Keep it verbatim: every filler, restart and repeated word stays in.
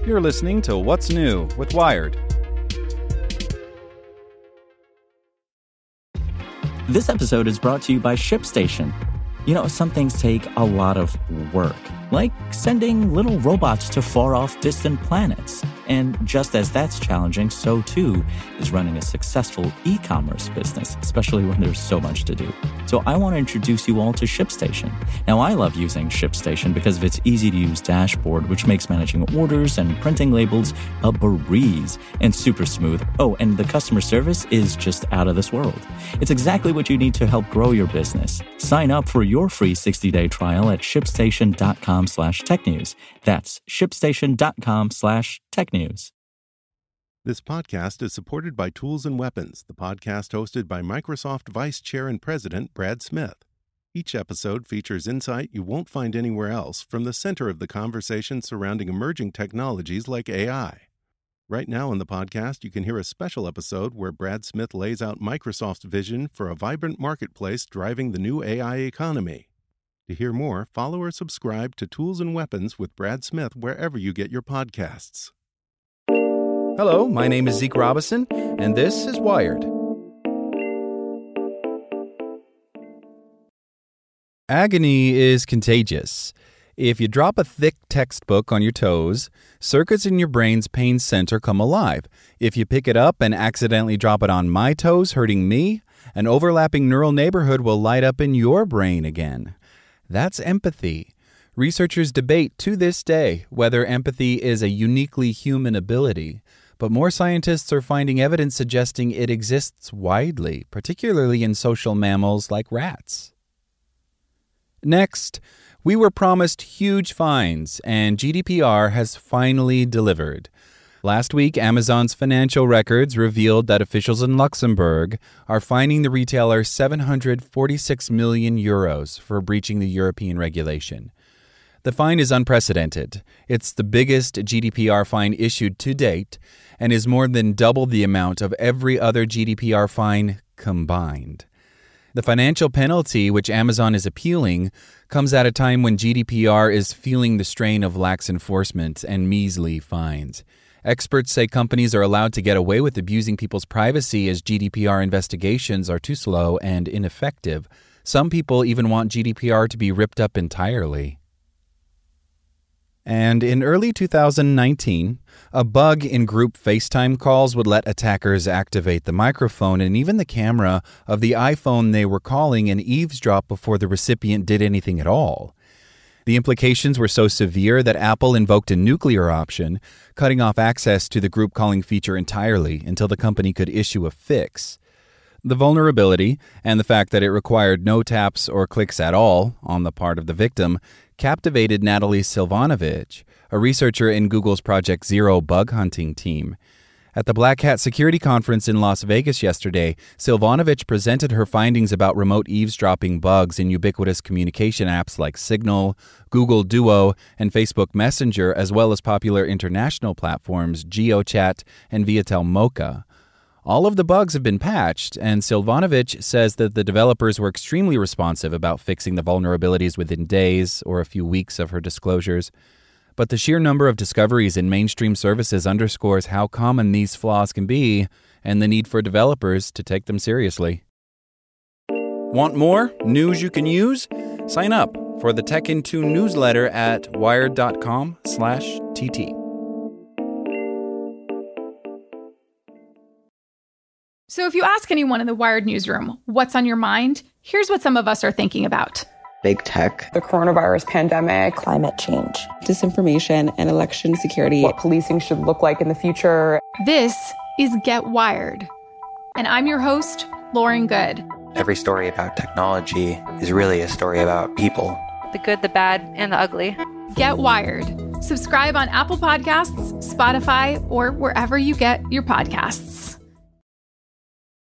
You're listening to What's New with Wired. This episode is brought to you by ShipStation. You know, some things take a lot of work, like sending little robots to far-off distant planets. And just as that's challenging, so too is running a successful e-commerce business, especially when there's so much to do. So I want to introduce you all to ShipStation. Now, I love using ShipStation because of its easy-to-use dashboard, which makes managing orders and printing labels a breeze and super smooth. Oh, and the customer service is just out of this world. It's exactly what you need to help grow your business. Sign up for your free sixty-day trial at shipstation.com slash technews. That's shipstation.com slash technews. This podcast is supported by Tools and Weapons, the podcast hosted by Microsoft Vice Chair and President Brad Smith. Each episode features insight you won't find anywhere else from the center of the conversation surrounding emerging technologies like A I. Right now in the podcast, you can hear a special episode where Brad Smith lays out Microsoft's vision for a vibrant marketplace driving the new A I economy. To hear more, follow or subscribe to Tools and Weapons with Brad Smith wherever you get your podcasts. Hello, my name is Zeke Robison, and this is Wired. Agony is contagious. If you drop a thick textbook on your toes, circuits in your brain's pain center come alive. If you pick it up and accidentally drop it on my toes, hurting me, an overlapping neural neighborhood will light up in your brain again. That's empathy. Researchers debate to this day whether empathy is a uniquely human ability, but more scientists are finding evidence suggesting it exists widely, particularly in social mammals like rats. Next, we were promised huge fines, and G D P R has finally delivered. Last week, Amazon's financial records revealed that officials in Luxembourg are fining the retailer seven hundred forty-six million euros for breaching the European regulation. The fine is unprecedented. It's the biggest G D P R fine issued to date and is more than double the amount of every other G D P R fine combined. The financial penalty, which Amazon is appealing, comes at a time when G D P R is feeling the strain of lax enforcement and measly fines. Experts say companies are allowed to get away with abusing people's privacy as G D P R investigations are too slow and ineffective. Some people even want G D P R to be ripped up entirely. And in early two thousand nineteen, a bug in group FaceTime calls would let attackers activate the microphone and even the camera of the iPhone they were calling and eavesdrop before the recipient did anything at all. The implications were so severe that Apple invoked a nuclear option, cutting off access to the group calling feature entirely until the company could issue a fix. The vulnerability, and the fact that it required no taps or clicks at all on the part of the victim, captivated Natalie Silvanovich, a researcher in Google's Project Zero bug hunting team. At the Black Hat Security Conference in Las Vegas yesterday, Silvanovich presented her findings about remote eavesdropping bugs in ubiquitous communication apps like Signal, Google Duo, and Facebook Messenger, as well as popular international platforms GeoChat and Viatel Mocha. All of the bugs have been patched, and Silvanovich says that the developers were extremely responsive about fixing the vulnerabilities within days or a few weeks of her disclosures. But the sheer number of discoveries in mainstream services underscores how common these flaws can be and the need for developers to take them seriously. Want more news you can use? Sign up for the Tech in Two newsletter at wired.com slash TT. So if you ask anyone in the Wired newsroom what's on your mind, here's what some of us are thinking about. Big tech, the coronavirus pandemic, climate change, disinformation, and election security. What policing should look like in the future. This is Get Wired. And I'm your host, Lauren Good. Every story about technology is really a story about people. The good, the bad, and the ugly. Get Wired. Subscribe on Apple Podcasts, Spotify, or wherever you get your podcasts.